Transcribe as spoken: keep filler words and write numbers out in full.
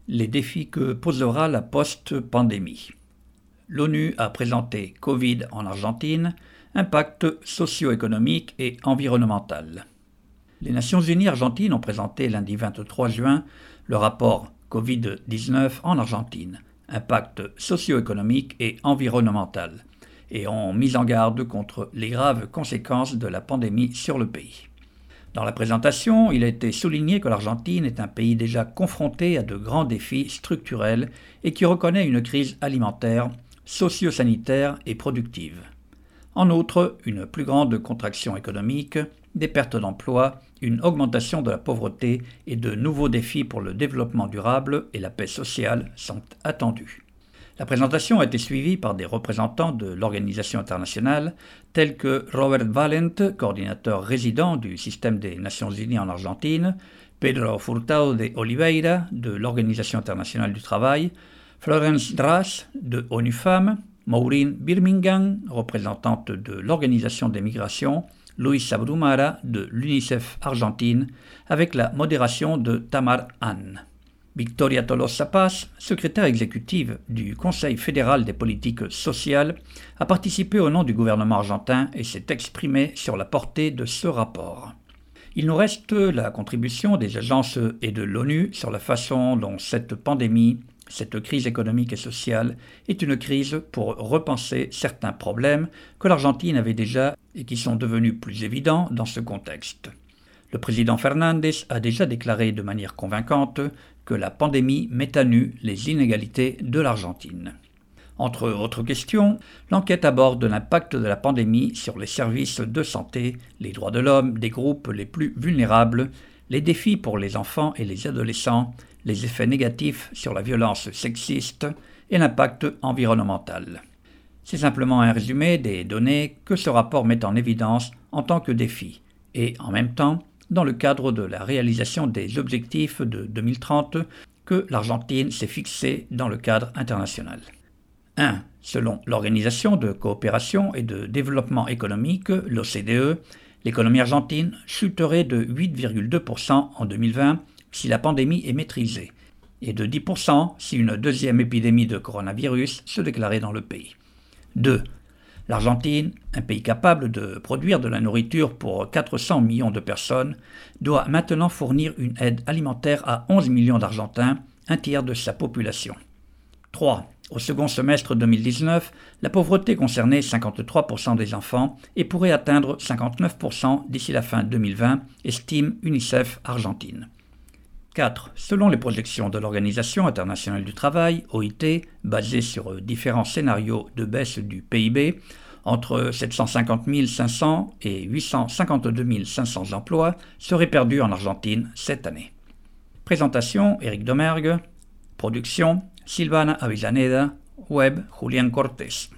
les défis que posera la post-pandémie. L'ONU a présenté Covid en Argentine, impact socio-économique et environnemental. Les Nations Unies argentines ont présenté lundi vingt-trois juin le rapport covid dix-neuf en Argentine, impact socio-économique et environnemental, et ont mis en garde contre les graves conséquences de la pandémie sur le pays. Dans la présentation, il a été souligné que l'Argentine est un pays déjà confronté à de grands défis structurels et qui reconnaît une crise alimentaire, socio-sanitaire et productive. En outre, une plus grande contraction économique, des pertes d'emplois, une augmentation de la pauvreté et de nouveaux défis pour le développement durable et la paix sociale sont attendus. La présentation a été suivie par des représentants de l'organisation internationale, tels que Robert Valent, coordinateur résident du système des Nations Unies en Argentine, Pedro Furtado de Oliveira, de l'Organisation internationale du travail, Florence Dras, de ONU Femmes, Maureen Birmingham, représentante de l'Organisation des migrations, Luisa Brumara, de l'UNICEF Argentine, avec la modération de Tamar Ann. Victoria Tolosa Paz, secrétaire exécutive du Conseil fédéral des politiques sociales, a participé au nom du gouvernement argentin et s'est exprimée sur la portée de ce rapport. Il nous reste la contribution des agences et de l'ONU sur la façon dont cette pandémie, cette crise économique et sociale, est une crise pour repenser certains problèmes que l'Argentine avait déjà et qui sont devenus plus évidents dans ce contexte. Le président Fernández a déjà déclaré de manière convaincante que la pandémie met à nu les inégalités de l'Argentine. Entre autres questions, l'enquête aborde l'impact de la pandémie sur les services de santé, les droits de l'homme des groupes les plus vulnérables, les défis pour les enfants et les adolescents, les effets négatifs sur la violence sexiste et l'impact environnemental. C'est simplement un résumé des données que ce rapport met en évidence en tant que défi et, en même temps, dans le cadre de la réalisation des objectifs de deux mille trente que l'Argentine s'est fixés dans le cadre international. un. Selon l'Organisation de coopération et de développement économique, l'O C D E, l'économie argentine chuterait de huit virgule deux pour cent en deux mille vingt si la pandémie est maîtrisée, et de dix pour cent si une deuxième épidémie de coronavirus se déclarait dans le pays. deux. L'Argentine, un pays capable de produire de la nourriture pour quatre cents millions de personnes, doit maintenant fournir une aide alimentaire à onze millions d'Argentins, un tiers de sa population. trois. Au second semestre deux mille dix-neuf, la pauvreté concernait cinquante-trois pour cent des enfants et pourrait atteindre cinquante-neuf pour cent d'ici la fin deux mille vingt, estime UNICEF Argentine. quatre. Selon les projections de l'Organisation internationale du travail, O I T, basées sur différents scénarios de baisse du P I B, entre sept cent cinquante mille cinq cents et huit cent cinquante-deux mille cinq cents emplois seraient perdus en Argentine cette année. Présentation, Éric Domergue. Production, Silvana Avellaneda. Web, Julián Cortés.